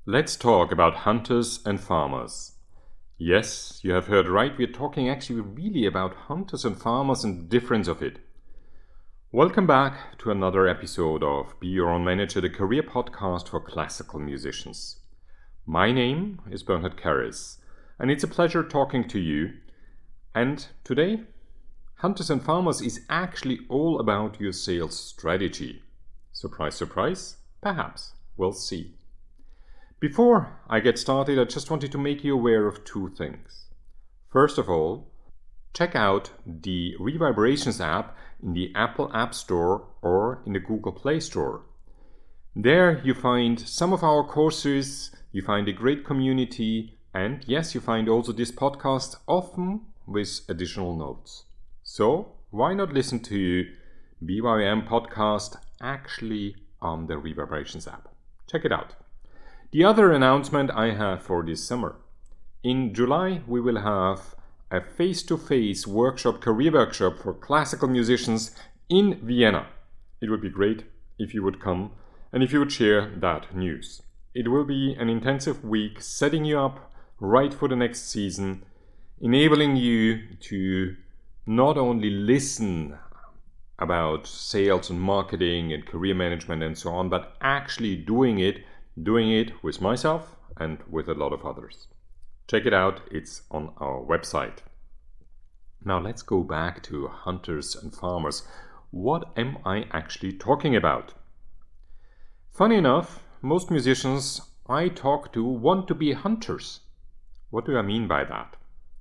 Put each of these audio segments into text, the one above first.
Let's talk about hunters and farmers. Yes, you have heard right, we're talking actually really about hunters and farmers and the difference of it. Welcome back to another episode of Be Your Own Manager, the career podcast for classical musicians. My name is Bernhard Karras, and it's a pleasure talking to you. And today, Hunters and Farmers is actually all about your sales strategy. Surprise, surprise? Perhaps. We'll see. Before I get started, I just wanted to make you aware of two things. First of all, check out the Revibrations app in the Apple App Store or in the Google Play Store. There you find some of our courses, you find a great community, and yes, you find also this podcast, often with additional notes. So why not listen to BYM podcast actually on the Revibrations app? Check it out. The other announcement I have for this summer. In July, we will have a face-to-face workshop, career workshop for classical musicians in Vienna. It would be great if you would come and if you would share that news. It will be an intensive week setting you up right for the next season, enabling you to not only listen about sales and marketing and career management and so on, but actually doing it with myself and with a lot of others. Check it out, it's on our website. Now let's go back to hunters and farmers. What am I actually talking about? Funny enough, most musicians I talk to want to be hunters. What do I mean by that?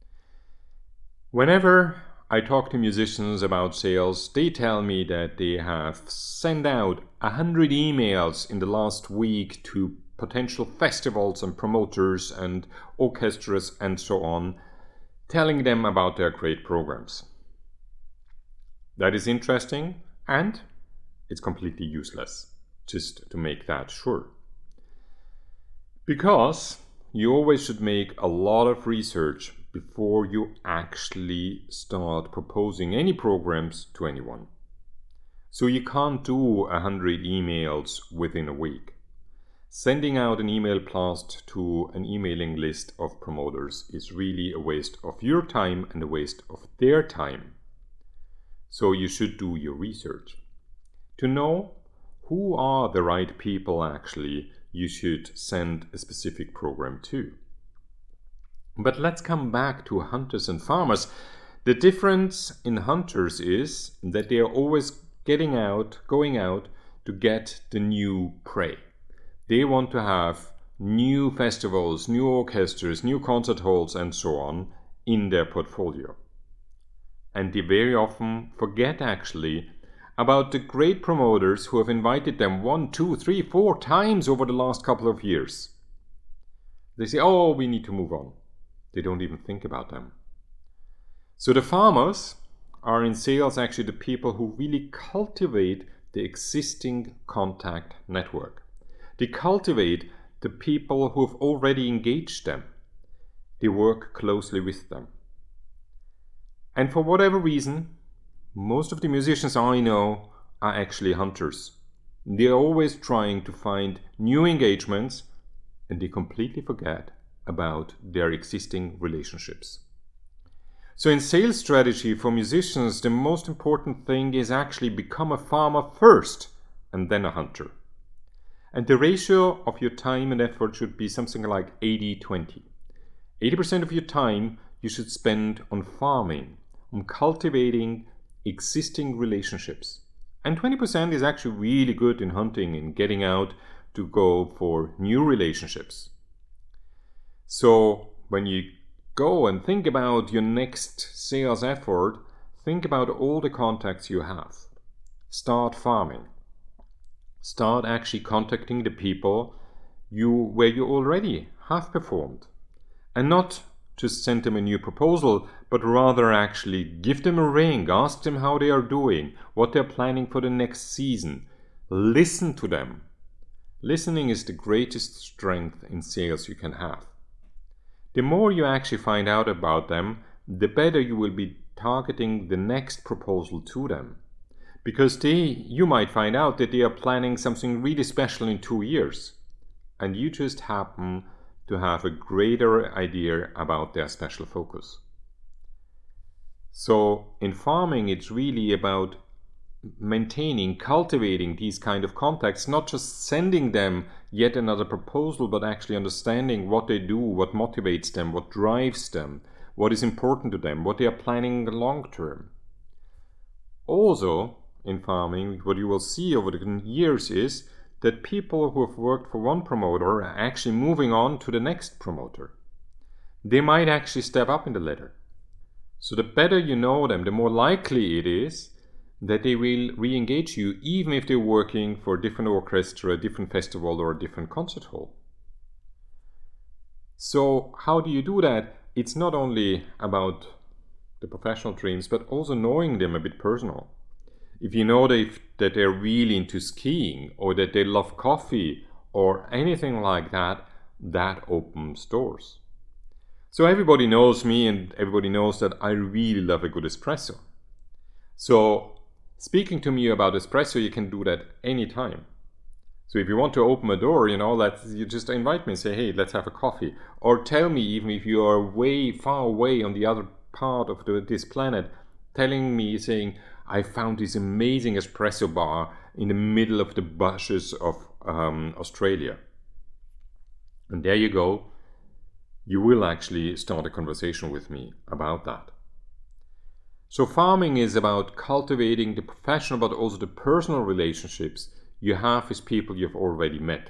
Whenever I talk to musicians about sales, they tell me that they have sent out 100 emails in the last week to potential festivals and promoters and orchestras and so on, telling them about their great programs. That is interesting, and it's completely useless, just to make that sure. Because you always should make a lot of research before you actually start proposing any programs to anyone. So you can't do 100 emails within a week. Sending out an email blast to an emailing list of promoters is really a waste of your time and a waste of their time. So you should do your research. To know who are the right people actually you should send a specific program to. But let's come back to hunters and farmers. The difference in hunters is that they are always going out to get the new prey. They want to have new festivals, new orchestras, new concert halls and so on in their portfolio. And they very often forget actually about the great promoters who have invited them 1, 2, 3, 4 times over the last couple of years. They say, oh, we need to move on. They don't even think about them. So the farmers are in sales actually the people who really cultivate the existing contact network. They cultivate the people who have already engaged them. They work closely with them. And for whatever reason, most of the musicians I know are actually hunters. They are always trying to find new engagements, and they completely forget about their existing relationships. So in sales strategy for musicians, the most important thing is actually become a farmer first and then a hunter. And the ratio of your time and effort should be something like 80-20. 80% of your time you should spend on farming, on cultivating existing relationships. And 20% is actually really good in hunting and getting out to go for new relationships. So when you go and think about your next sales effort, think about all the contacts you have. Start farming. Start actually contacting the people where you already have performed. And not just send them a new proposal, but rather actually give them a ring, ask them how they are doing, what they're planning for the next season. Listen to them. Listening is the greatest strength in sales you can have. The more you actually find out about them, the better you will be targeting the next proposal to them. Because you might find out that they are planning something really special in 2 years. and you just happen to have a greater idea about their special focus. So in farming, it's really about maintaining, cultivating these kind of contacts, not just sending them yet another proposal, but actually understanding what they do, what motivates them, what drives them, what is important to them, what they are planning long term. Also, in farming, what you will see over the years is that people who have worked for one promoter are actually moving on to the next promoter. They might actually step up in the ladder. So the better you know them, the more likely it is that they will re-engage you, even if they're working for a different orchestra, a different festival, or a different concert hall. So how do you do that? It's not only about the professional dreams, but also knowing them a bit personal. If you know that they're really into skiing, or that they love coffee, or anything like that, that opens doors. So everybody knows me, and everybody knows that I really love a good espresso. So speaking to me about espresso, you can do that anytime. So if you want to open a door, you just invite me and say, hey, let's have a coffee. Or tell me, even if you are way far away on the other part of this planet, telling me, saying, I found this amazing espresso bar in the middle of the bushes of Australia. And there you go. You will actually start a conversation with me about that. So farming is about cultivating the professional but also the personal relationships you have with people you've already met.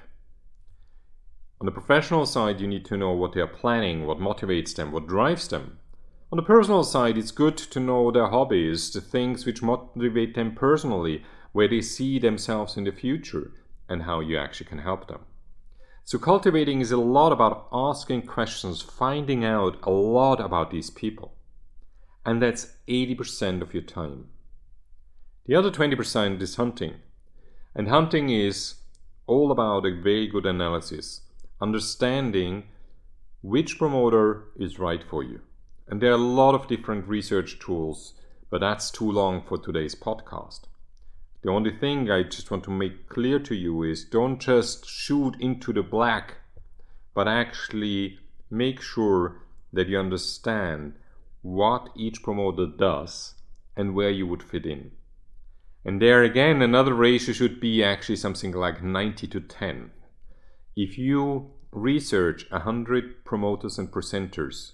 On the professional side, you need to know what they are planning, what motivates them, what drives them. On the personal side, it's good to know their hobbies, the things which motivate them personally, where they see themselves in the future, and how you actually can help them. So cultivating is a lot about asking questions, finding out a lot about these people. And that's 80% of your time. The other 20% is hunting. And hunting is all about a very good analysis, understanding which promoter is right for you. And there are a lot of different research tools, but that's too long for today's podcast. The only thing I just want to make clear to you is don't just shoot into the black, but actually make sure that you understand what each promoter does and where you would fit in. And there again, another ratio should be actually something like 90 to 10. If you research 100 promoters and presenters,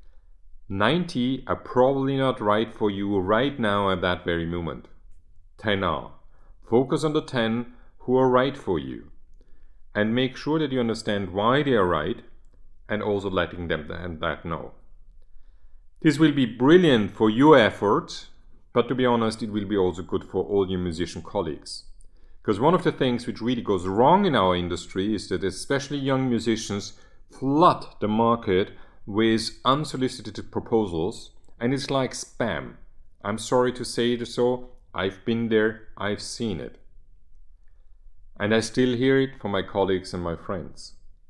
90 are probably not right for you right now at that very moment. 10 are. Focus on the 10 who are right for you and make sure that you understand why they are right and also letting them that know. This will be brilliant for your efforts, but to be honest, it will be also good for all your musician colleagues. Because one of the things which really goes wrong in our industry is that especially young musicians flood the market with unsolicited proposals, and it's like spam. I'm sorry to say it so, I've been there, I've seen it. And I still hear it from my colleagues and my friends.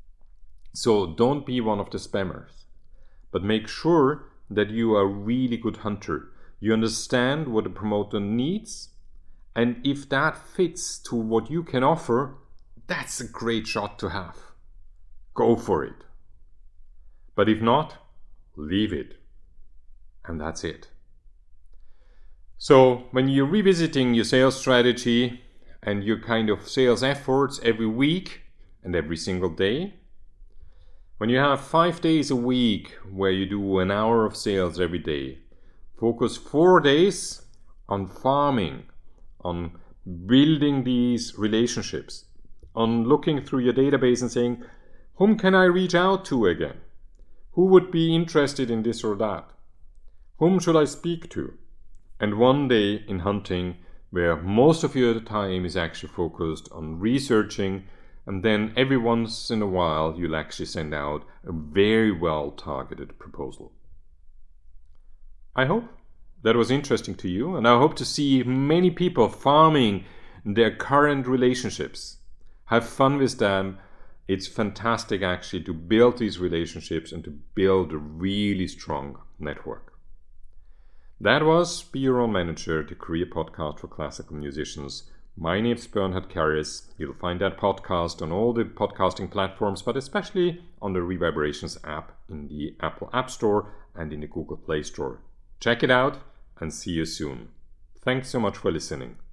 So don't be one of the spammers, but make sure that you are a really good hunter. You understand what the promoter needs, and if that fits to what you can offer, that's a great shot to have. Go for it. But if not, leave it. And that's it. So when you're revisiting your sales strategy and your kind of sales efforts every week and every single day, when you have 5 days a week where you do an hour of sales every day, focus 4 days on farming, on building these relationships, on looking through your database and saying, whom can I reach out to again? Who would be interested in this or that? Whom should I speak to? And 1 day in hunting where most of your time is actually focused on researching, and then every once in a while you'll actually send out a very well targeted proposal. I hope that was interesting to you, and I hope to see many people farming their current relationships. Have fun with them. It's fantastic actually to build these relationships and to build a really strong network. That was Be Your Own Manager, the career podcast for classical musicians. My name is Bernhard Karries. You'll find that podcast on all the podcasting platforms, but especially on the Reverberations app in the Apple App Store and in the Google Play Store. Check it out and see you soon. Thanks so much for listening.